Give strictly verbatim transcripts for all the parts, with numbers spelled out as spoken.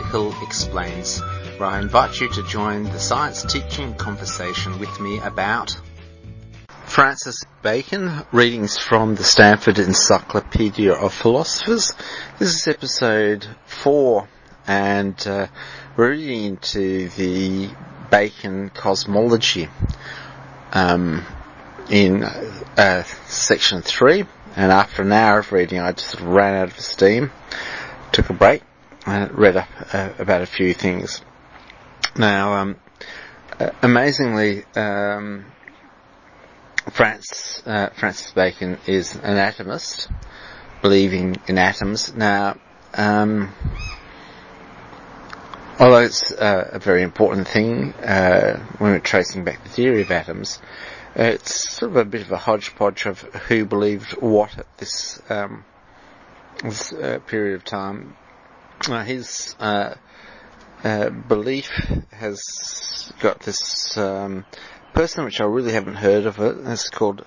Michael Explains, where I invite you to join the science teaching conversation with me about Francis Bacon, readings from the Stanford Encyclopedia of Philosophers. This is episode four, and uh, we're reading into the Bacon cosmology um, in uh, section three. And after an hour of reading, I just ran out of steam, took a break, and read up uh, about a few things. Now, um, uh, amazingly, um, France, uh, Francis Bacon is an atomist, believing in atoms. Now, um, although it's uh, a very important thing uh, when we're tracing back the theory of atoms, uh, it's sort of a bit of a hodgepodge of who believed what at this, um, this uh, period of time. Uh, his uh, uh, belief has got this um, person which I really haven't heard of it. It's called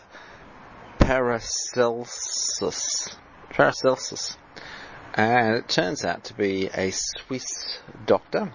Paracelsus. Paracelsus. And it turns out to be a Swiss doctor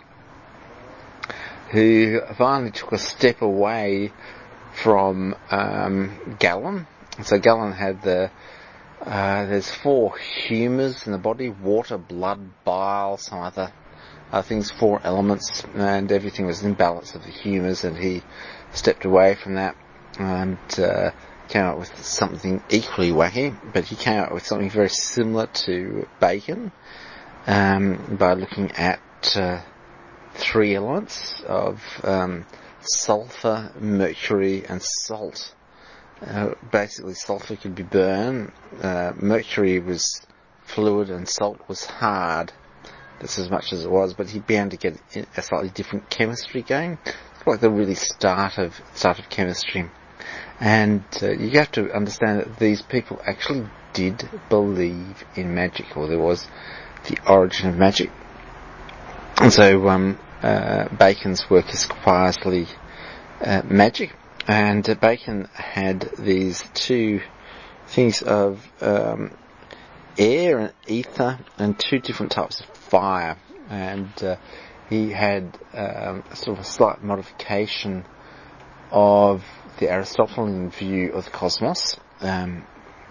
who finally took a step away from um, Galen. So Galen had the Uh, there's four humours in the body: water, blood, bile, some other uh, things, four elements, and everything was in balance of the humours, and he stepped away from that and uh, came up with something equally wacky, but he came up with something very similar to Bacon um, by looking at uh, three elements of um, sulphur, mercury and salt. Uh, basically, sulphur could be burned, uh, mercury was fluid, and salt was hard. That's as much as it was, but he began to get a slightly different chemistry going. It's like the really start of start of chemistry. And uh, you have to understand that these people actually did believe in magic, or there was the origin of magic. And so um, uh, Bacon's work is quietly uh, magic. And uh, Bacon had these two things of um, air and ether and two different types of fire. And uh, he had um, sort of a slight modification of the Aristotelian view of the cosmos. Um,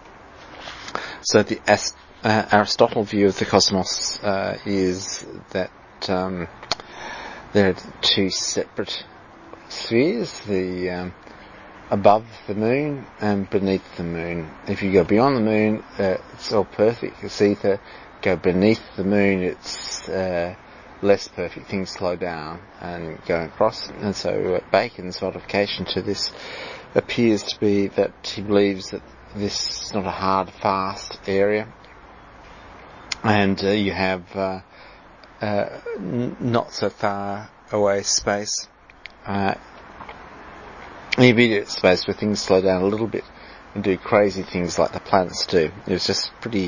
so the As- uh, Aristotle view of the cosmos uh, is that um, there are two separate spheres, the um, above the moon and beneath the moon. If you go beyond the moon, uh, it's all perfect. It's either go beneath the moon, it's uh, less perfect. Things slow down and go across. And so uh, Bacon's modification to this appears to be that he believes that this is not a hard, fast area, and uh, you have uh, uh, n- not so far away space. Uh, immediate space where things slow down a little bit and do crazy things like the planets do. It was just pretty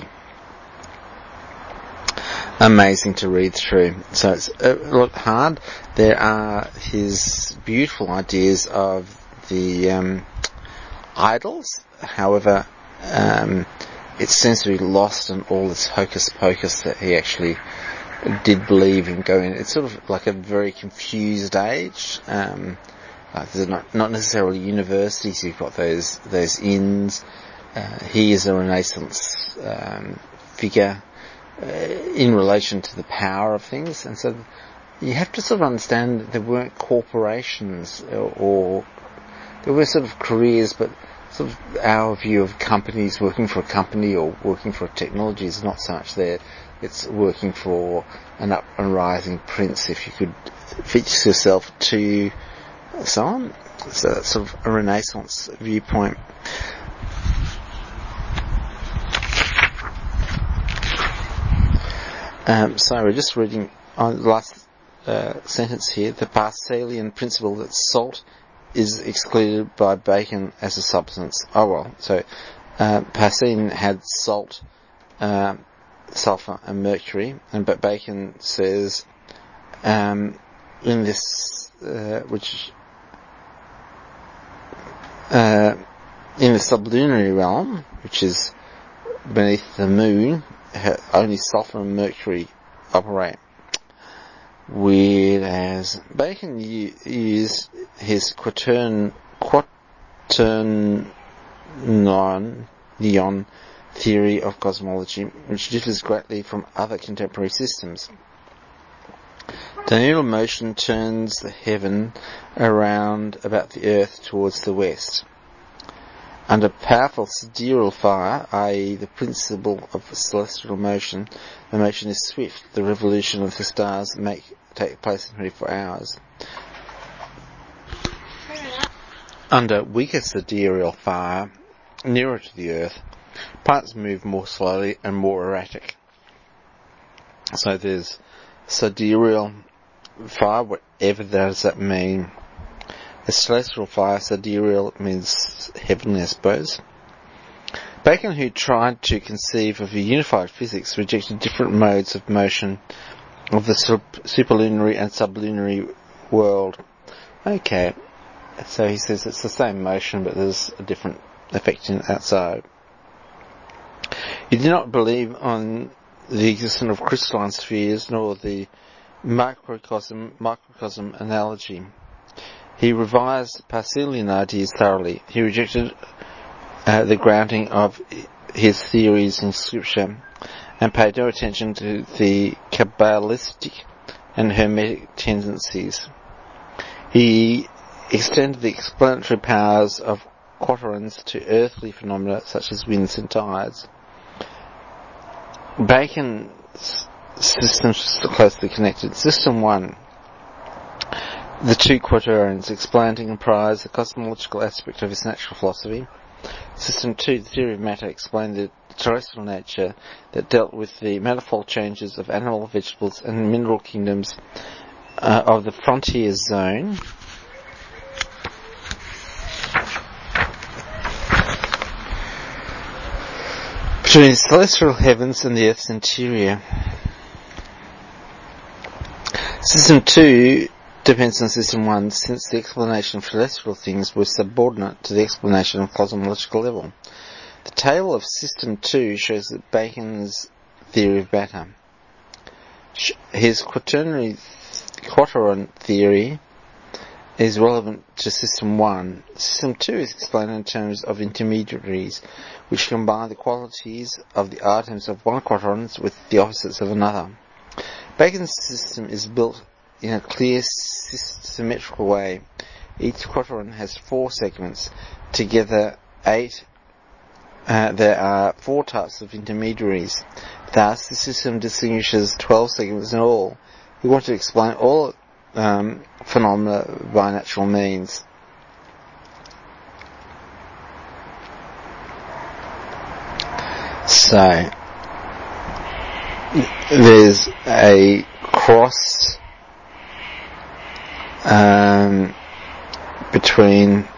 amazing to read through. So it's a lot hard. There are his beautiful ideas of the um, idols. However, um, it seems to be lost in all this hocus pocus that he actually did believe in going. It's sort of like a very confused age. Um, Uh, there's not, not necessarily universities. You've got those those inns. Uh, he is a Renaissance um, figure uh, in relation to the power of things, and so you have to sort of understand that there weren't corporations or, or there were sort of careers, but sort of our view of companies working for a company or working for a technology is not so much there. It's working for an up and rising prince, if you could fix yourself to so on. So that's sort of a Renaissance viewpoint. Um, so we're just reading on the last uh, sentence here. The Paracelsian principle that salt is excluded by Bacon as a substance. Oh well, so uh, Paracelsian had salt, uh, sulphur and mercury, and but Bacon says um, in this, uh, which Uh, in the sublunary realm, which is beneath the moon, only sulphur and mercury operate. weird as Bacon used his quatern, quaternion theory of cosmology, which differs greatly from other contemporary systems. Diurnal motion turns the heaven around about the earth towards the west. Under powerful sidereal fire, that is the principle of celestial motion, the motion is swift. The revolution of the stars make take place in twenty-four hours. Under weaker sidereal fire, nearer to the earth, planets move more slowly and more erratic. So there's sidereal fire, whatever does that mean. The celestial fire, sidereal, means heavenly, I suppose. Bacon, who tried to conceive of a unified physics, rejected different modes of motion of the superlunary and sublunary world. Okay, so he says it's the same motion, but there's a different effect in outside. He did not believe on the existence of crystalline spheres, nor the microcosm, microcosm analogy. He revised Paracelsian ideas thoroughly. He rejected uh, the grounding of his theories in scripture and paid no attention to the Kabbalistic and Hermetic tendencies. He extended the explanatory powers of quaternions to earthly phenomena such as winds and tides. Bacon's systems are closely connected. System one, the two quaternions, explained and comprised the cosmological aspect of his natural philosophy. System two, the theory of matter, explained the terrestrial nature that dealt with the manifold changes of animal, vegetables and mineral kingdoms uh, of the frontier zone. Between the celestial heavens and the earth's interior. System two depends on System one, since the explanation of celestial things was subordinate to the explanation of cosmological level. The table of System two shows that Bacon's theory of matter. His quaternary quaternion theory is relevant to System one. System two is explained in terms of intermediaries, which combine the qualities of the items of one quaternion with the opposites of another. Bacon's system is built in a clear symmetrical way. Each quaternion has four segments, together eight. Uh, there are four types of intermediaries. Thus, the system distinguishes twelve segments in all. He wanted to explain all um, phenomena by natural means. So, there's a cross um, between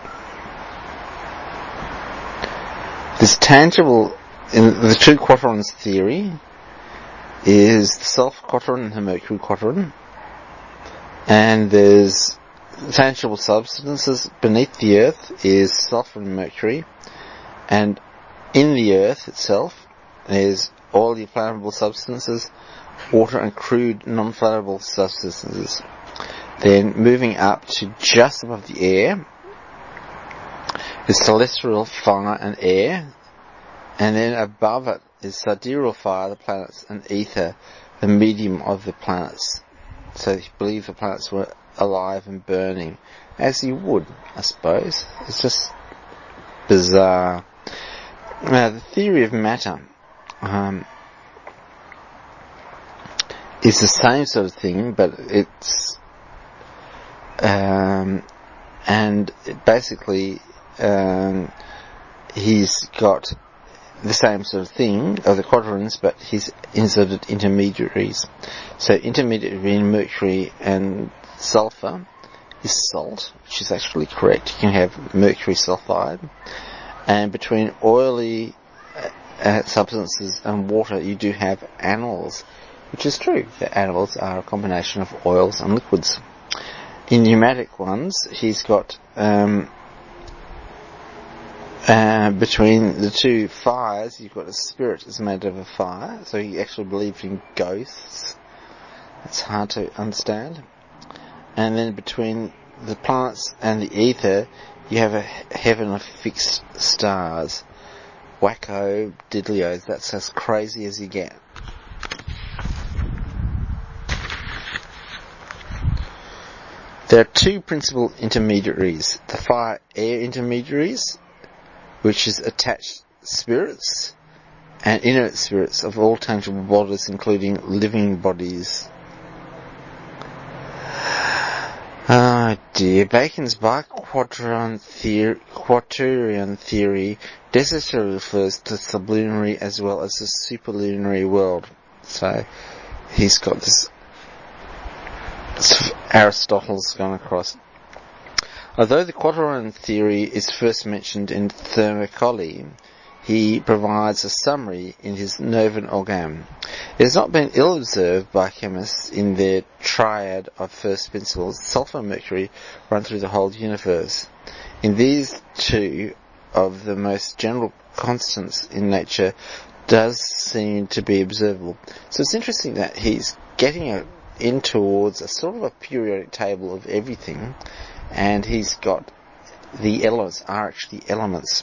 this tangible, in the two quaternions theory, is the Self quaternion and the Mercury quaternion, and there's tangible substances beneath the earth is Self and Mercury, and in the earth itself is all the flammable substances, water and crude non-flammable substances. Then moving up to just above the air is celestial fire and air, and then above it is sidereal fire, the planets, and ether, the medium of the planets. So you believe the planets were alive and burning, as you would, I suppose. It's just bizarre. Now, the theory of matter um, is the same sort of thing, but it's um, and it basically um, he's got the same sort of thing of the quaternions, but he's inserted intermediaries. So intermediate between Mercury and sulfur is salt, which is actually correct. You can have mercury sulfide. And between oily uh, substances and water, you do have animals, which is true. The animals are a combination of oils and liquids. In pneumatic ones, he's got um, uh, between the two fires, you've got a spirit that's made of a fire. So he actually believed in ghosts. It's hard to understand. And then between the planets and the ether, you have a heaven of fixed stars. Wacko diddlyos, that's as crazy as you get. There are two principal intermediaries. The fire-air intermediaries, which is attached spirits, and inert spirits of all tangible bodies, including living bodies. Oh dear. Bacon's biquaternion theory, quaternion theory necessarily refers to the sublunary as well as the superlunary world. So he's got this, this Aristotle's gone across. Although the quaternion theory is first mentioned in Thermopylae, he provides a summary in his Novum Organum. It has not been ill observed by chemists in their triad of first principles. Sulfur and mercury run through the whole universe. In these two of the most general constants in nature does seem to be observable. So it's interesting that he's getting a, in towards a sort of a periodic table of everything, and he's got the elements are actually elements.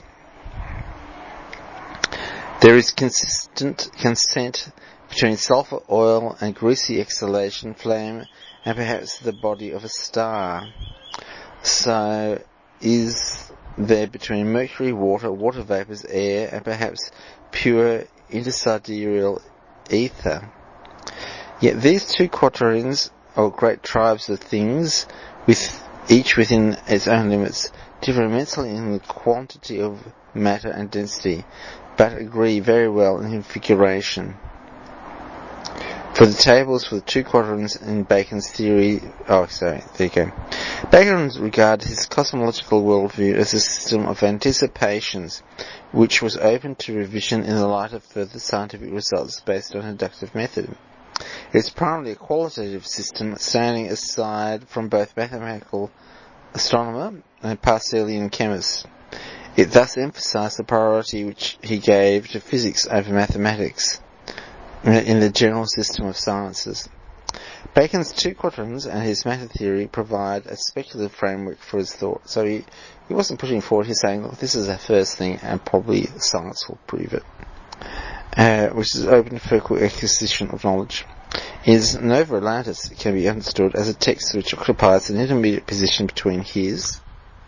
There is consistent consent between sulfur oil and greasy exhalation flame and perhaps the body of a star. So is there between mercury, water, water vapours, air, and perhaps pure intersidereal ether. Yet these two quaternions, or great tribes of things, with each within its own limits, differ immensely in the quantity of matter and density, but agree very well in configuration. For the tables for the two quaternions in Bacon's theory, oh sorry, there you go. Bacon regarded his cosmological worldview as a system of anticipations, which was open to revision in the light of further scientific results based on inductive method. It is primarily a qualitative system, standing aside from both mathematical astronomer and Paracelsian chemist. It thus emphasized the priority which he gave to physics over mathematics in the general system of sciences. Bacon's two quaternions and his matter theory provide a speculative framework for his thought. So he, he wasn't putting forward, he's saying, look, this is the first thing and probably science will prove it. Uh, which is open to focal acquisition of knowledge. His Nova Atlantis can be understood as a text which occupies an intermediate position between his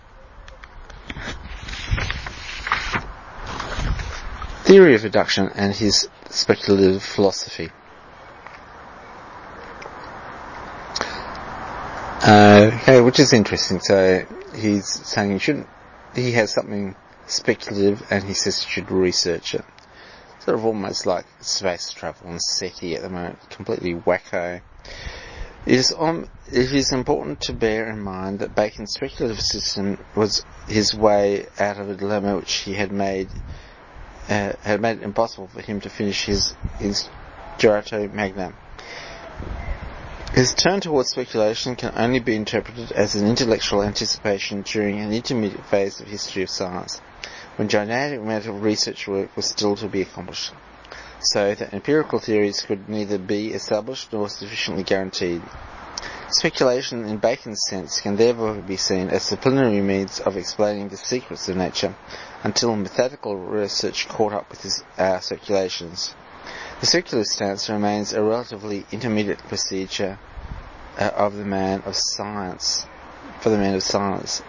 theory of reduction and his speculative philosophy. Uh, okay, which is interesting. So he's saying you shouldn't, he has something speculative and he says you should research it. Sort of almost like space travel and SETI at the moment, completely wacko. It is, um, it is important to bear in mind that Bacon's speculative system was his way out of a dilemma which he had made uh, had made it impossible for him to finish his his Jurato Magnum. His turn towards speculation can only be interpreted as an intellectual anticipation during an intermediate phase of history of science, when gigantic amount of research work was still to be accomplished, so that empirical theories could neither be established nor sufficiently guaranteed. Speculation in Bacon's sense can therefore be seen as the preliminary means of explaining the secrets of nature, until methodical research caught up with his uh, speculations. The circular stance remains a relatively intermediate procedure uh, of the man of science, for the man of science.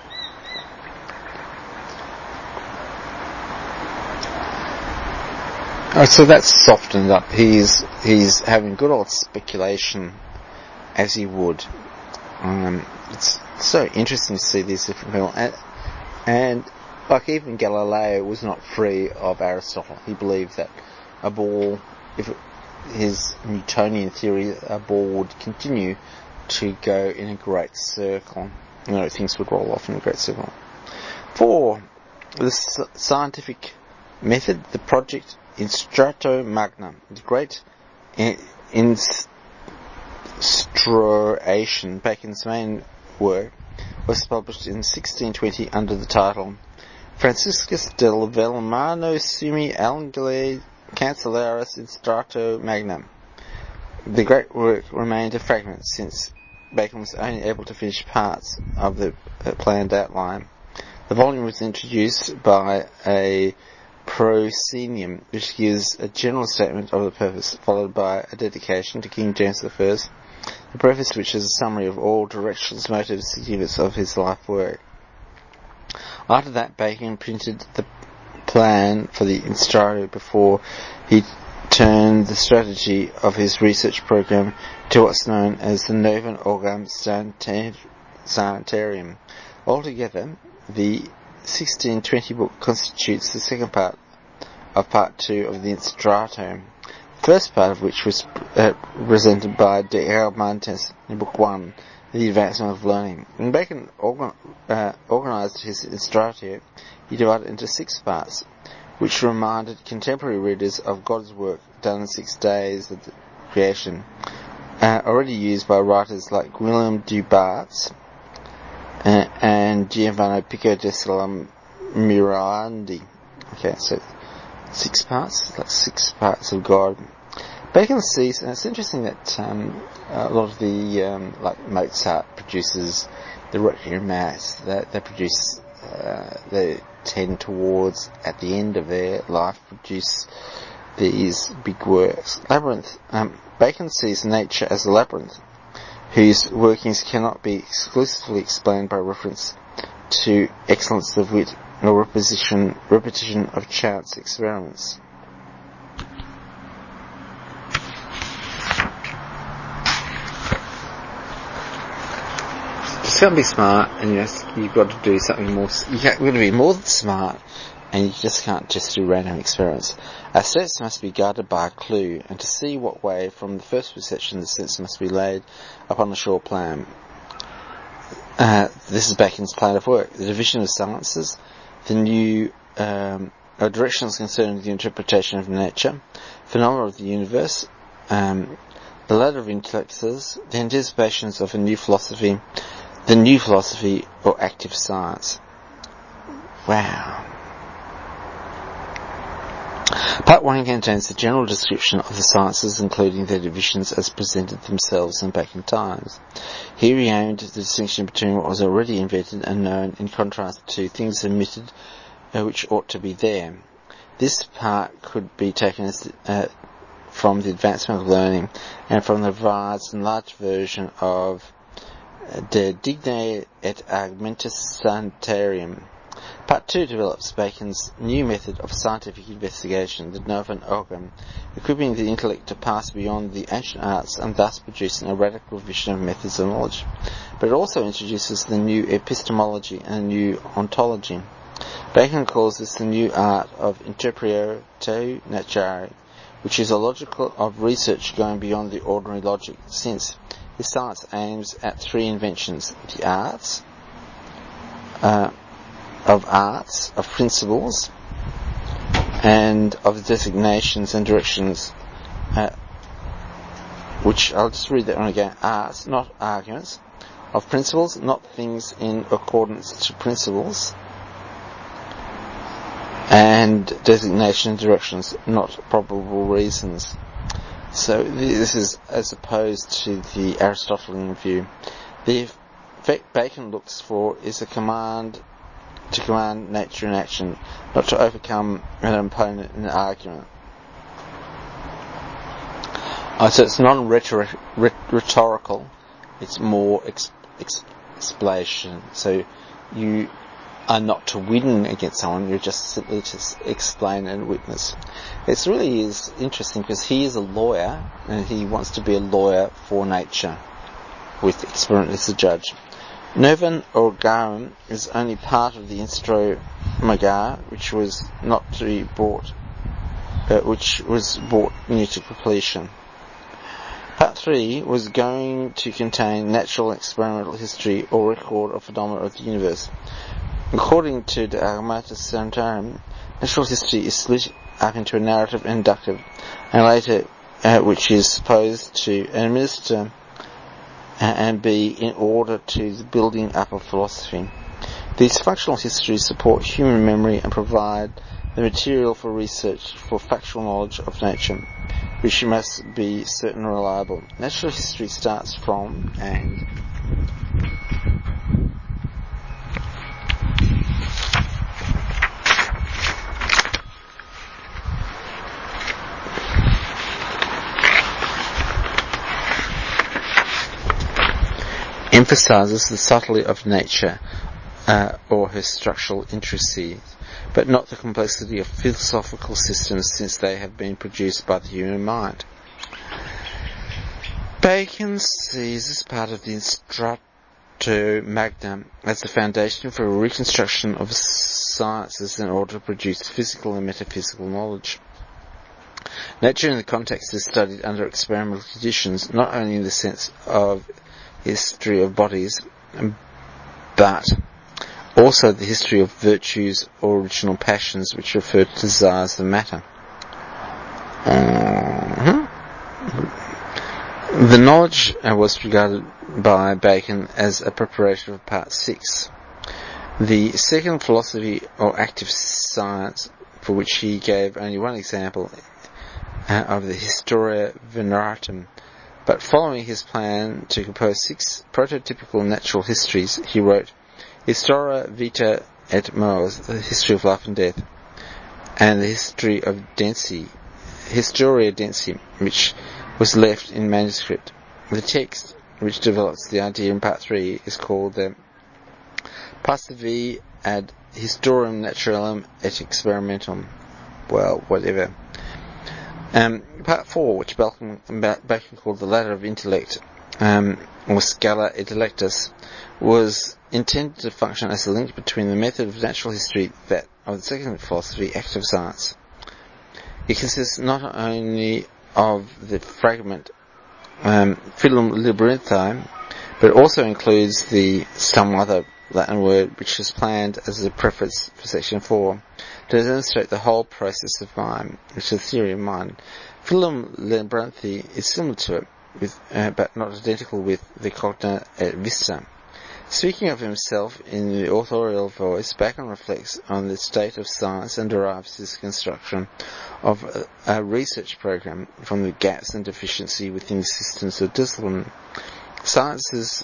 Oh, so that's softened up. He's he's having good old speculation, as he would. Um, it's so interesting to see these different people, and, and like even Galileo was not free of Aristotle. He believed that a ball, if it, his Newtonian theory, a ball would continue to go in a great circle. You know, things would roll off in a great circle. For the scientific method, the project Instauratio Magna, the great instauration, Bacon's main work, was published in sixteen twenty under the title Franciscus del Velmano Summi Angli Cancellaris Instauratio Magnam. the great work remained a fragment since Bacon was only able to finish parts of the planned outline. The volume was introduced by a proscenium, which gives a general statement of the purpose, followed by a dedication to King James the First, the preface which is a summary of all directions, motives, significance of his life work. After that, Bacon printed the plan for the Instructio before he turned the strategy of his research program to what's known as the Novum Organum Sanitarium. Altogether, the sixteen twenty book constitutes the second part of part two of the Instructio, the first part of which was uh, presented by De Argumentis in book one, The Advancement of Learning. When Bacon organ, uh, organised his Instructio, he divided it into six parts, which reminded contemporary readers of God's work done in six days of the creation, uh, already used by writers like William du Barthes uh, and Giovanni Pico della Mirandi. Okay, so six parts, like six parts of God. Bacon sees, and it's interesting that um, a lot of the, um, like Mozart produces the Requiem Mass, that they produce, uh, they tend towards, at the end of their life, produce these big works. Labyrinth. Um, Bacon sees nature as a labyrinth, whose workings cannot be exclusively explained by reference to excellence of wit or repetition, repetition of chance experiments. Just got to be smart, and yes, you've got to do something more. You've got to be more than smart, and you just can't just do random experiments. Our sense must be guided by a clue, and to see what way from the first perception the sense must be laid upon the sure plan. Uh, this is Bacon's plan of work. The division of sciences, the new um, directions concerning the interpretation of nature, phenomena of the universe, um, the ladder of intellects, the anticipations of a new philosophy, the new philosophy or active science. Wow. Part one contains the general description of the sciences, including their divisions as presented themselves in Bacon times. Here he aimed at the distinction between what was already invented and known in contrast to things omitted uh, which ought to be there. This part could be taken as uh, from the advancement of learning and from the revised and enlarged version of De Digne et Argumentis Sanitarium. Part two develops Bacon's new method of scientific investigation, the Novum Organum, equipping the intellect to pass beyond the ancient arts and thus producing a radical revision of methods of knowledge. But it also introduces the new epistemology and a new ontology. Bacon calls this the new art of interpretio naturae, which is a logical of research going beyond the ordinary logic, since his science aims at three inventions: the arts, uh, of arts, of principles, and of designations and directions, uh, which I'll just read that one again. Arts, not arguments; of principles, not things in accordance to principles; and designation and directions, not probable reasons. So this is as opposed to the Aristotelian view. The effect Bacon looks for is a command to command nature in action, not to overcome an opponent in an argument. Oh, so it's non-rhetorical, it's more ex- ex- explanation. So you are not to win against someone, you're just simply to explain and witness. It really is interesting because he is a lawyer and he wants to be a lawyer for nature with experiment as a judge. Novum Organum is only part of the Instro Magar, which was not to be brought, uh, which was brought near to completion. Part three was going to contain natural experimental history or record of phenomena of the universe. According to De Argumentis Sanitarium, natural history is split up into a narrative and inductive, and later, uh, which is supposed to administer and be in order to the building up of philosophy. These functional histories support human memory and provide the material for research for factual knowledge of nature. which must be certain and reliable. Natural history starts from and emphasizes the subtlety of nature uh, or her structural intricacies, but not the complexity of philosophical systems, since they have been produced by the human mind. Bacon sees this part of the Instructio Magna as the foundation for a reconstruction of sciences in order to produce physical and metaphysical knowledge. Nature in the context is studied under experimental conditions, not only in the sense of history of bodies, but also the history of virtues or original passions, which refer to desires of matter. Uh-huh. The knowledge uh, was regarded by Bacon as a preparation for part six. The second philosophy, or active science, for which he gave only one example uh, of the Historia Veneratum, but following his plan to compose six prototypical natural histories, he wrote Historia Vita et Mors, the history of life and death, and the history of Densi, Historia Densi, which was left in manuscript. The text, which develops the idea in part three, is called the Passavi ad Historiam Naturalem et Experimentum. Well, whatever. Um, part four, which Bacon, Bacon called the Ladder of Intellect, um, or Scala Intellectus, was intended to function as a link between the method of natural history, that of the second philosophy, active science. It consists not only of the fragment um, Philum Labyrinthi, but also includes the some other Latin word which is planned as a preface for section four, to demonstrate the whole process of mind, which is the theory of mind. Philum Labyrinthi is similar to it, with, uh, but not identical with the Cogita et Vista. Speaking of himself in the authorial voice, Bacon reflects on the state of science and derives his construction of a, a research program from the gaps and deficiency within the systems of discipline. Sciences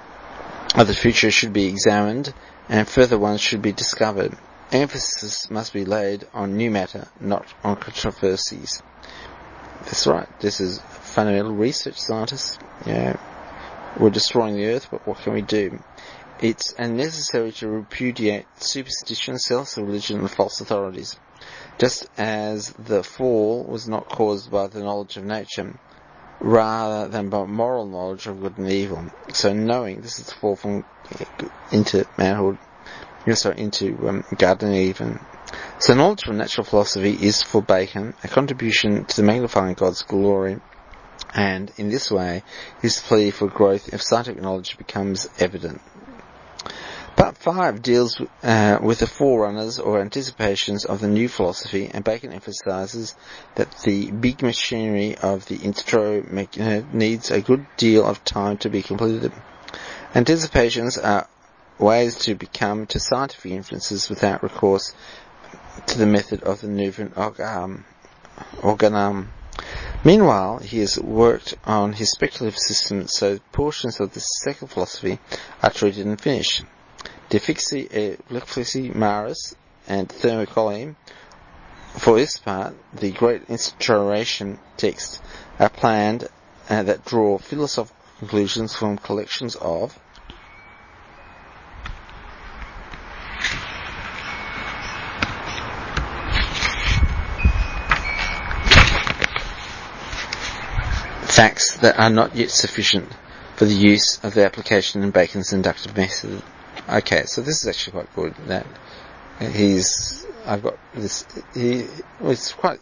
of the future should be examined, and further ones should be discovered. Emphasis must be laid on new matter, not on controversies. That's right, this is fundamental research scientists. Yeah, we're destroying the earth, but what can we do? It's unnecessary to repudiate superstition, self-religion, and false authorities. Just as the fall was not caused by the knowledge of nature, rather than by moral knowledge of good and evil. So knowing, this is the fall from into manhood, sorry, into um, Garden Eden. So knowledge from natural philosophy is, for Bacon, a contribution to the magnifying God's glory, and in this way, his plea for growth of scientific knowledge becomes evident. Part five deals uh, with the forerunners or anticipations of the new philosophy, and Bacon emphasizes that the big machinery of the intro needs a good deal of time to be completed. Anticipations are ways to become to scientific inferences without recourse to the method of the Novum Organum. organum. Meanwhile, he has worked on his speculative system, so portions of the second philosophy are treated and finished. De Fixi et Flexi Maris and Thermocoli. For this part, the great instauration texts are planned uh, that draw philosophical conclusions from collections of facts that are not yet sufficient for the use of the application in Bacon's inductive method. Okay, so this is actually quite good. That he's, I've got this. He, it's quite